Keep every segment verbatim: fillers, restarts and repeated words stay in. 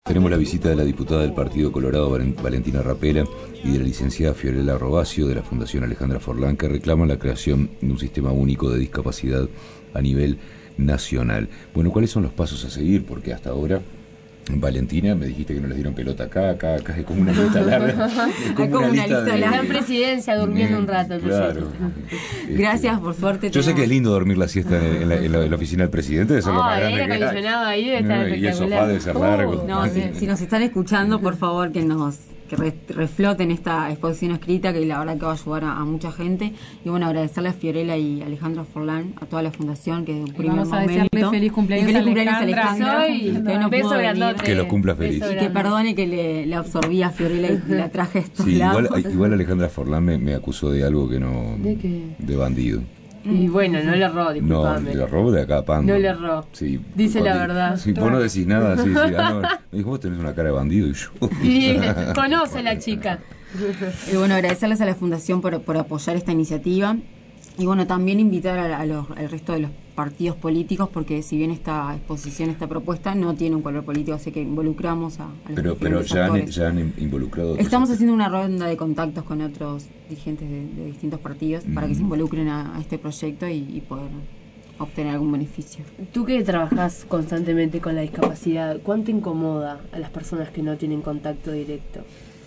Tenemos la visita de la diputada del Partido Colorado, Valentina Rapela, y de la licenciada Fiorella Robacio, de la Fundación Alejandra Forlán, que reclaman la creación de un sistema único de discapacidad a nivel nacional. Bueno, ¿cuáles son los pasos a seguir? Porque hasta ahora, Valentina, me dijiste que no les dieron pelota acá, acá, acá, es como una lista larga. Es como, como una, una lista, lista de... de la presidencia durmiendo eh, un rato. Claro. Gracias, por suerte. Yo sé que es lindo dormir la siesta en la, en la, en la oficina del presidente, de ser lo oh, más grande el que hay. Ahí debe estar no, y el sofá debe ser largo. Uh, no, si, si nos están escuchando, por favor, que nos que re, refloten esta exposición escrita, que la verdad que va a ayudar a, a mucha gente. Y bueno, agradecerle a Fiorella y Alejandra Forlán, a toda la fundación, que desde un primer vamos a momento. decirle feliz cumpleaños, feliz cumpleaños a Alejandra. Alejandra. Y que no beso venir, que lo cumpla feliz. Y que perdone que le, le absorbí a Fiorella y la traje a estos sí, lados. Igual, igual Alejandra Forlán me, me acusó de algo que no... ¿De qué? De bandido. Y bueno, no le erró, disculpame. No, le erró de acá a Pando. No le erró. Sí, dice cuando, la verdad. Si vos no decís nada, sí, sí. Ah, no, me dijo, vos tenés una cara de bandido y yo. Y conoce la chica. Y bueno, agradecerles a la Fundación por, por apoyar esta iniciativa. Y bueno, también invitar a, a los, al resto de los partidos políticos, porque si bien esta exposición, esta propuesta no tiene un color político, así que involucramos a, a los Pero, pero ya, han, ya han involucrado... Estamos haciendo una ronda de contactos con otros dirigentes de, de distintos partidos mm. para que se involucren a, a este proyecto y, y poder obtener algún beneficio. Tú que trabajás constantemente con la discapacidad, ¿cuánto incomoda a las personas que no tienen contacto directo?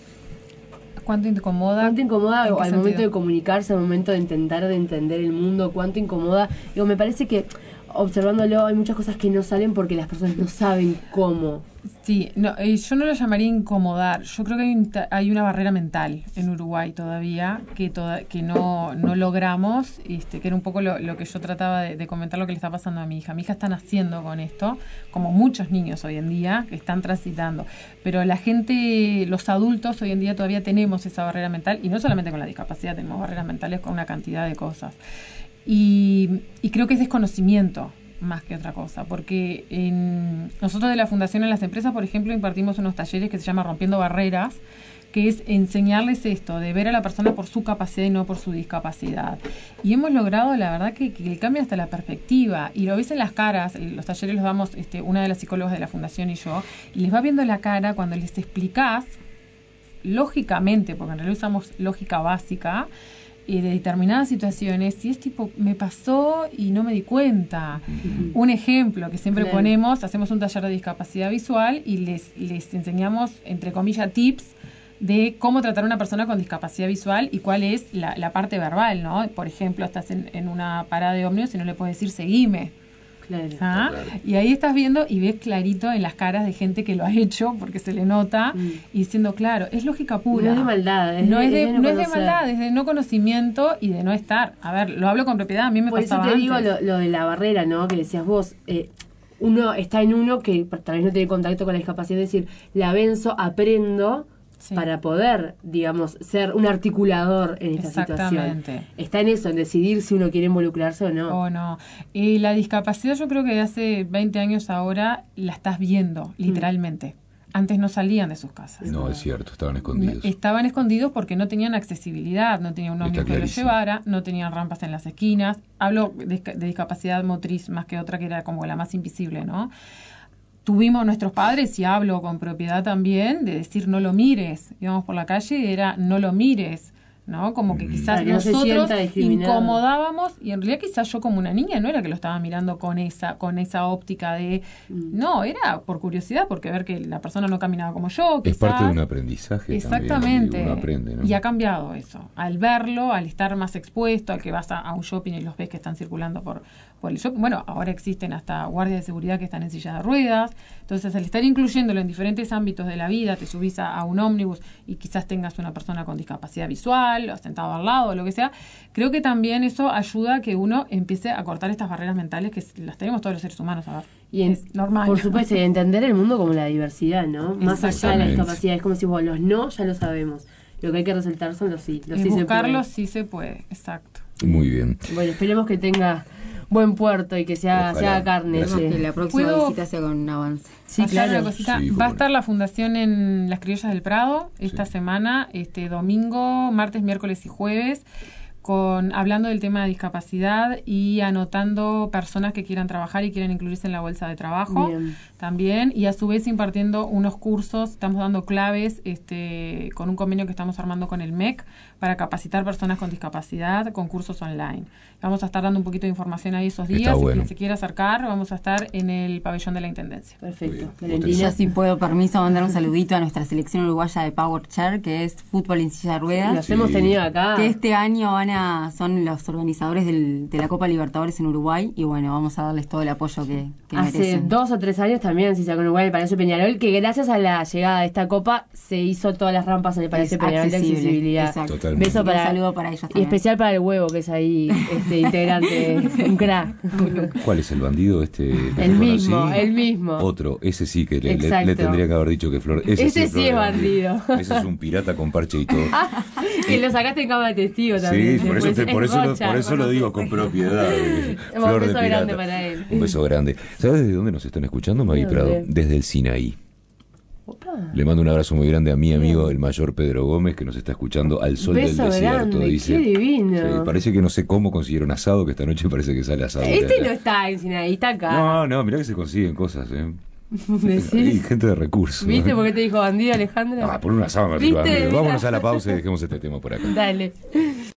¿Cuánto incomoda? ¿Cuánto incomoda al sentido? momento de comunicarse, al momento de intentar de entender el mundo? ¿Cuánto incomoda? Digo, me parece que observándolo hay muchas cosas que no salen porque las personas no saben cómo. Sí, no, eh, yo no lo llamaría incomodar. Yo creo que hay, un, hay una barrera mental en Uruguay todavía que toda, que no, no logramos, este, que era un poco lo, lo que yo trataba de, de comentar, lo que le está pasando a mi hija. Mi hija está naciendo con esto, como muchos niños hoy en día que están transitando. Pero la gente, los adultos hoy en día todavía tenemos esa barrera mental, y no solamente con la discapacidad, tenemos barreras mentales con una cantidad de cosas. Y, y creo que es desconocimiento más que otra cosa, porque en, nosotros de la Fundación en las empresas, por ejemplo, impartimos unos talleres que se llama Rompiendo Barreras, que es enseñarles esto, de ver a la persona por su capacidad y no por su discapacidad. Y hemos logrado, la verdad, que, que cambia hasta la perspectiva, y lo ves en las caras. Los talleres los damos este, una de las psicólogas de la Fundación y yo, y les va viendo la cara cuando les explicás, lógicamente, porque en realidad usamos lógica básica, y de determinadas situaciones, y es tipo, me pasó y no me di cuenta. Uh-huh. Un ejemplo que siempre claro. ponemos, hacemos un taller de discapacidad visual y les, les enseñamos, entre comillas, tips de cómo tratar a una persona con discapacidad visual y cuál es la, la parte verbal, ¿no? Por ejemplo, estás en, en una parada de ómnibus y no le puedes decir seguime. Claro. ¿Ah? Claro. Y ahí estás viendo y ves clarito en las caras de gente que lo ha hecho, porque se le nota, mm. y diciendo, claro, es lógica pura. No es de maldad. Es no de, es de, es de no, no es de maldad, es de no conocimiento y de no estar. A ver, lo hablo con propiedad, a mí me Por pasaba eso te antes. digo lo, lo de la barrera, ¿no? Que decías vos, eh, uno está en uno que tal vez no tiene contacto con la discapacidad, es decir, la venzo, aprendo... Sí. Para poder, digamos, ser un articulador en esta Exactamente. situación. Está en eso, en decidir si uno quiere involucrarse o no. O no. Y la discapacidad, yo creo que de hace veinte años ahora la estás viendo, literalmente. Mm. Antes no salían de sus casas. No, es cierto, estaban escondidos. Estaban escondidos porque no tenían accesibilidad, no tenían un ómnibus que los llevara, no tenían rampas en las esquinas. Hablo de, de discapacidad motriz más que otra, que era como la más invisible, ¿no? Tuvimos nuestros padres, y hablo con propiedad también, de decir no lo mires. Íbamos por la calle, era no lo mires, ¿no? Como que quizás que nosotros no incomodábamos, y en realidad quizás yo como una niña no era que lo estaba mirando con esa con esa óptica de... Mm. No, era por curiosidad, porque ver que la persona no caminaba como yo, quizás. Es parte de un aprendizaje. Exactamente. También, uno aprende, ¿no? Y ha cambiado eso. Al verlo, al estar más expuesto, al que vas a, a un shopping y los ves que están circulando por... Bueno, ahora existen hasta guardias de seguridad que están en silla de ruedas. Entonces, al estar incluyéndolo en diferentes ámbitos de la vida, te subís a, a un ómnibus y quizás tengas una persona con discapacidad visual, o sentado al lado, o lo que sea. Creo que también eso ayuda a que uno empiece a cortar estas barreras mentales que las tenemos todos los seres humanos, a ver. Y en, es normal. Por supuesto, y entender el mundo como la diversidad, ¿no? Más allá de la discapacidad. Es como si vos, los no ya lo sabemos. Lo que hay que resaltar son los sí. Los y sí buscarlos se sí se puede, exacto. Muy bien. Bueno, esperemos que tenga buen puerto y que sea, sea carne. Sí. Que la próxima ¿Puedo visita sea con un avance. Sí, claro. Una cosita. Sí, va a estar la Fundación en Las Criollas del Prado esta sí. semana, este domingo, martes, miércoles y jueves, con hablando del tema de discapacidad y anotando personas que quieran trabajar y quieran incluirse en la bolsa de trabajo. Bien. También, y a su vez impartiendo unos cursos, estamos dando claves este, con un convenio que estamos armando con el M E C para capacitar personas con discapacidad con cursos online. Vamos a estar dando un poquito de información ahí esos días. Bueno. Si quien se quiera acercar, vamos a estar en el pabellón de la Intendencia. Perfecto. Valentina, si puedo, permiso, mandar un saludito a nuestra selección uruguaya de Power Chair, que es fútbol en silla de ruedas. Los sí. hemos tenido acá. Que este año van a, son los organizadores del, de la Copa Libertadores en Uruguay, y bueno, vamos a darles todo el apoyo que, que Hace merecen. dos o tres años también se sacó en Uruguay el Palacio Peñarol, que gracias a la llegada de esta Copa se hizo todas las rampas en el Palacio Peñarol de accesibilidad. Beso para, un saludo para ellos también. Y especial para el huevo, que es ahí este integrante, un crack. ¿Cuál es el bandido este? El mismo, conocí? el mismo. Otro, ese sí que le, le, le tendría que haber dicho que Flor. Ese, ese sí, sí es bandido. bandido. Ese es un pirata con parche y todo. Que lo sacaste en cámara de testigo también. Sí, por eso, te, por eso, lo, por eso lo digo con propiedad. Un beso grande para él. Un beso grande. ¿Sabes desde dónde nos están escuchando, Maggie Prado? Desde el Sinaí. Opa. Le mando un abrazo muy grande a mi amigo, el mayor Pedro Gómez, que nos está escuchando al sol beso del desierto. Grande, dice. Qué divino. Sí, parece que no sé cómo consiguieron asado, que esta noche parece que sale asado. Este no está en Sinaí, está acá. No, no, mirá que se consiguen cosas, ¿eh? ¿Decís? Hay gente de recursos. ¿Viste ¿no? por qué te dijo bandido, Alejandra? Ah, por un asado me dijo bandido. Vámonos a la pausa y dejemos este tema por acá. Dale.